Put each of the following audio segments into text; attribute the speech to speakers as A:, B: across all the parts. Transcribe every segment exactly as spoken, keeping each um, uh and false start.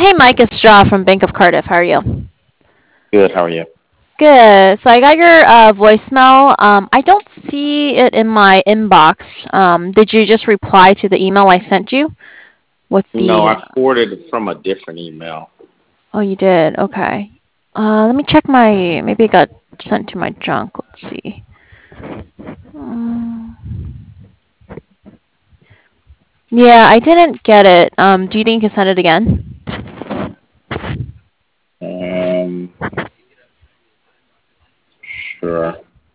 A: Hey, Mike, it's Jaw from Bank of Cardiff. How are you?
B: Good. How are you?
A: Good. So I got your uh, voicemail. Um, I don't see it in my inbox. Um, did you just reply to the email I sent you with
B: No,
A: the?
B: I forwarded it from a different email.
A: Oh, you did. Okay. Uh, let me check my. Maybe it got sent to my junk. Let's see. Um, yeah, I didn't get it. Um, do you think you can send it again?
B: Um, sure.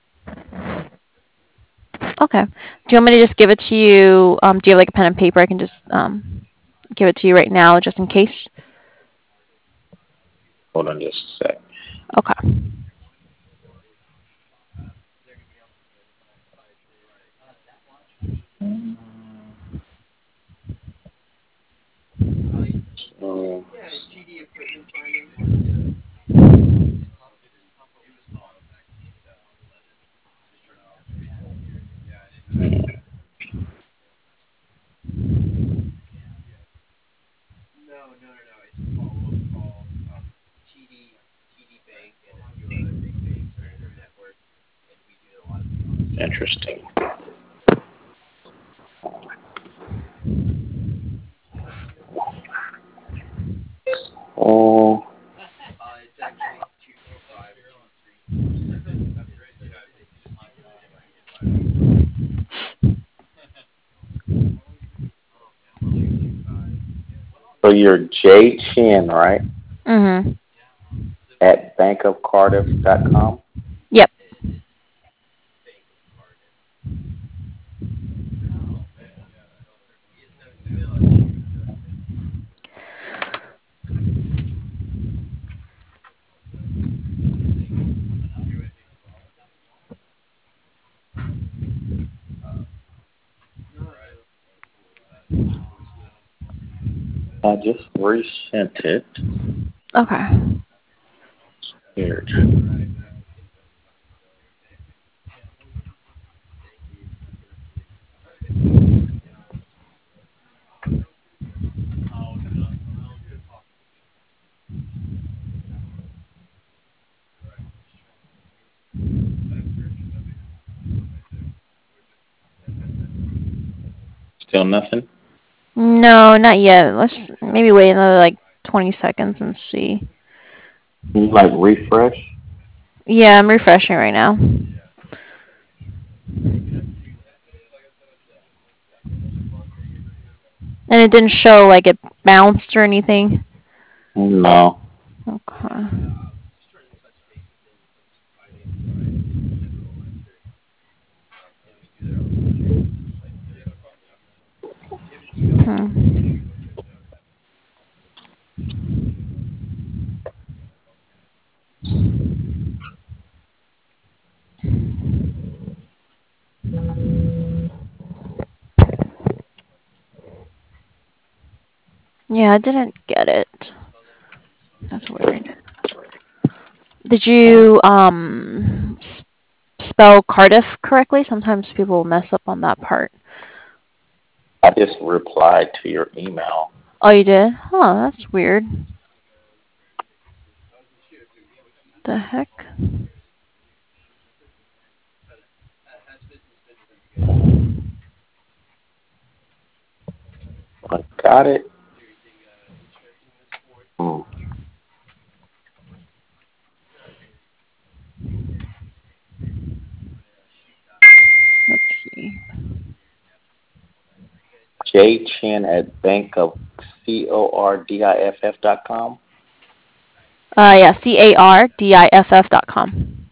A: Okay. Do you want me to just give it to you? Um, do you have like a pen and paper? I can just um, give it to you right now, just in case.
B: Hold on just a sec.
A: Okay.
B: So, hmm, interesting. Oh, so you're Jay Chin, right?
A: Mhm.
B: At bank of cardiff dot com.
A: Yep.
B: I just resent it.
A: Okay.
B: Weird. Still nothing.
A: No, not yet. Let's maybe wait another like twenty seconds and see.
B: Can you like refresh?
A: Yeah, I'm refreshing right now. And it didn't show like it bounced or anything.
B: No.
A: Okay. Hmm. Yeah, I didn't get it. That's weird. Did you um s- spell Cardiff correctly? Sometimes people mess up on that part.
B: I just replied to your email.
A: Oh, you did? Huh, that's weird. The heck?
B: I got it. Hmm.
A: Let's see.
B: J Chin at bank of C O R D I F F dot com.
A: Uh, yeah, C A R D I F F dot com.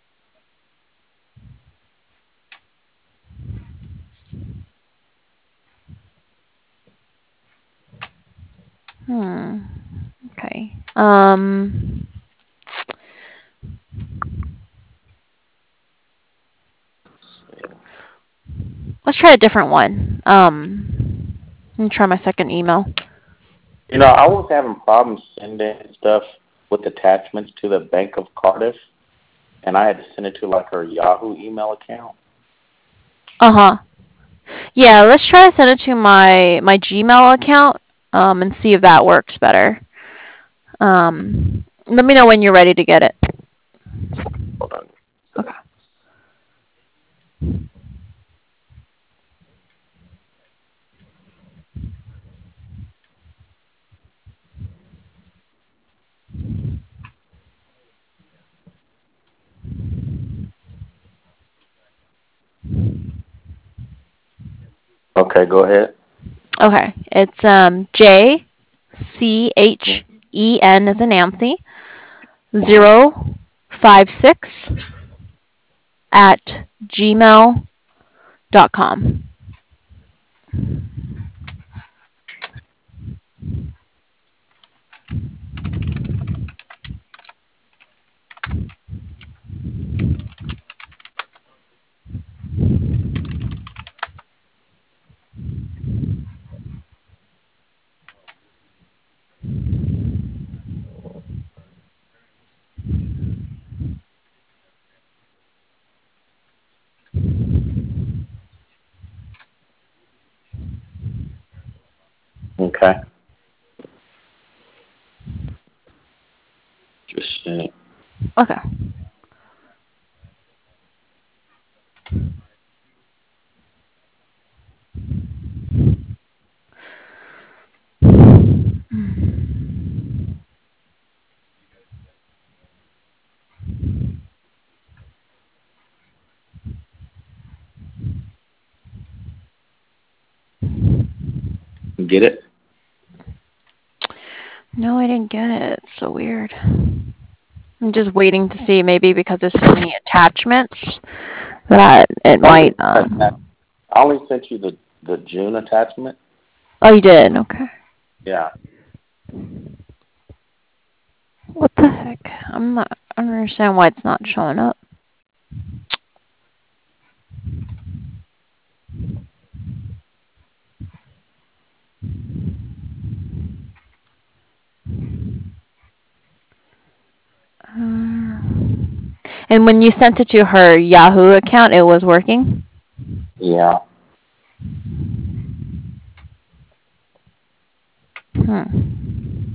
A: Hmm. Okay. Um, let's try a different one. Um, let me try my second email.
B: You know, I was having problems sending stuff with attachments to the Bank of Cardiff, and I had to send it to like her Yahoo email account.
A: Uh huh. Yeah, let's try to send it to my my Gmail account. Um, and see if that works better. Um, let me know when you're ready to get it.
B: Hold on.
A: Okay.
B: Okay, go ahead.
A: Okay. It's um J C H E N as in Nancy
B: Mm-hmm.
A: zero five six at gmail dot com.
B: Okay. Just uh,
A: Okay.
B: get it.
A: No, I didn't get it. It's so weird. I'm just waiting to see maybe because there's so many attachments that it
B: Only
A: might
B: attachment.
A: um
B: I only sent you the the June attachment.
A: Oh, you did. Okay.
B: Yeah.
A: What the heck? I'm not I don't understand why it's not showing up. Uh, and when you sent it to her Yahoo account, it was working?
B: Yeah.
A: Hmm.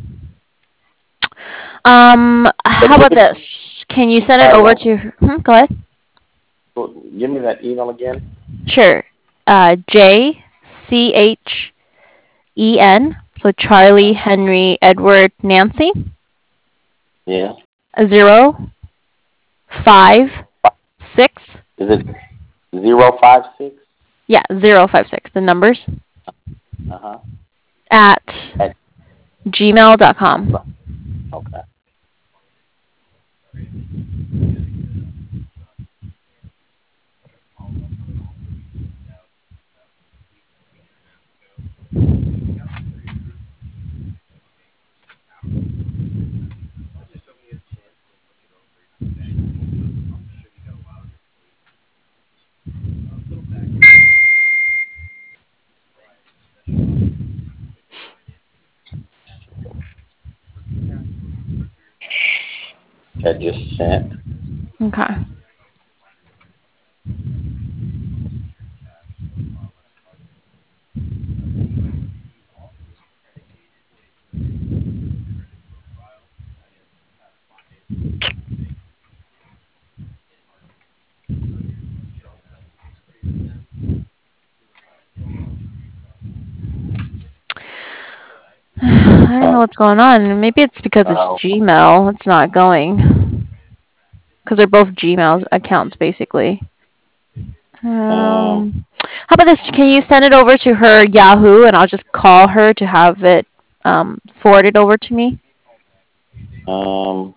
A: Um,
B: But
A: how
B: give
A: about
B: me
A: this? Can you send it
B: that.
A: over to her? Hmm, go ahead.
B: Give me that email again.
A: Sure. Uh, J C H E N. So Charlie,
B: Uh,
A: Henry, Edward, Nancy.
B: yeah.
A: Zero, five, six.
B: Is it zero five six?
A: Yeah, zero five six. The numbers
B: Uh huh.
A: at
B: At
A: gmail dot com.
B: okay. That just sent.
A: Okay. I don't know
B: Uh,
A: what's going on. Maybe it's because it's
B: uh,
A: Gmail. It's not going. Because they're both Gmail accounts, basically.
B: um,
A: Um, how about this? Can you send it over to her Yahoo, and I'll just call her to have it um, forwarded over to me?
B: um,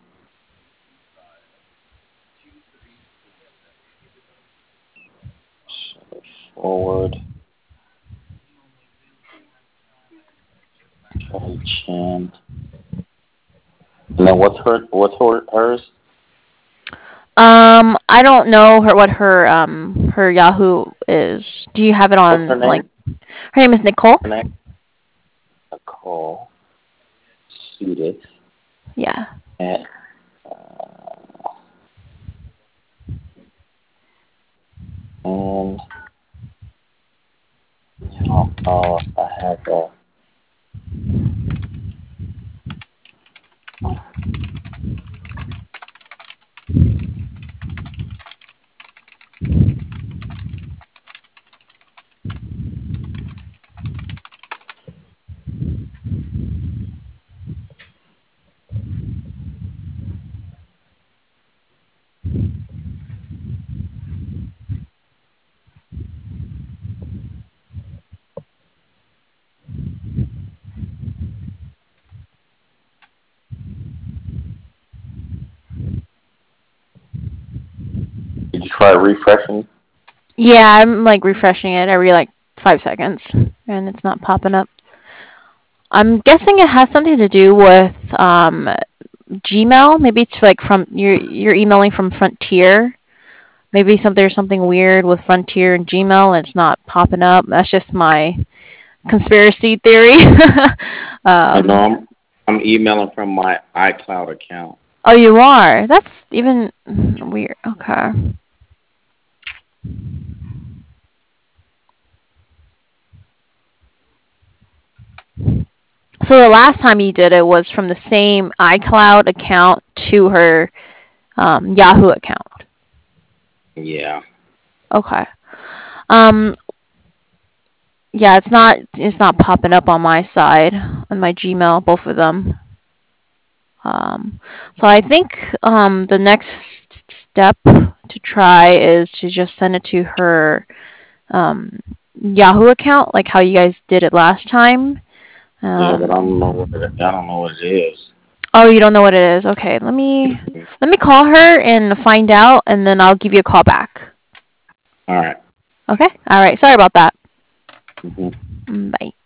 B: forward. Charlie Chan. And then what's her? What's her? Hers?
A: Um, I don't know her what her um her Yahoo is. Do you have it
B: What's her
A: on like
B: name?
A: her name is Nicole?
B: Her name? Nicole Sudis.
A: Yeah.
B: And uh, and I don't know if I have a. Did you try refreshing?
A: Yeah, I'm like refreshing it every like five seconds, and it's not popping up. I'm guessing it has something to do with um, Gmail. Maybe it's like from you're you're emailing from Frontier. Maybe some there's something weird with Frontier and Gmail, and it's not popping up. That's just my conspiracy theory.
B: I know
A: um,
B: I'm I'm emailing from my iCloud account.
A: oh, you are. That's even weird. Okay. So the last time you did it was from the same iCloud account to her um, Yahoo account.
B: Yeah.
A: Okay. Um, yeah, it's not it's not popping up on my side on my Gmail, both of them. Um, so I think um, the next step to try is to just send it to her um, Yahoo account, like how you guys did it last time.
B: Yeah, but I don't know
A: Um,
B: what it, I don't know what it is.
A: oh, you don't know what it is? Okay, let me let me call her and find out, and then I'll give you a call back.
B: All right.
A: Okay. All right. Sorry about that.
B: Mm-hmm.
A: Mm, bye.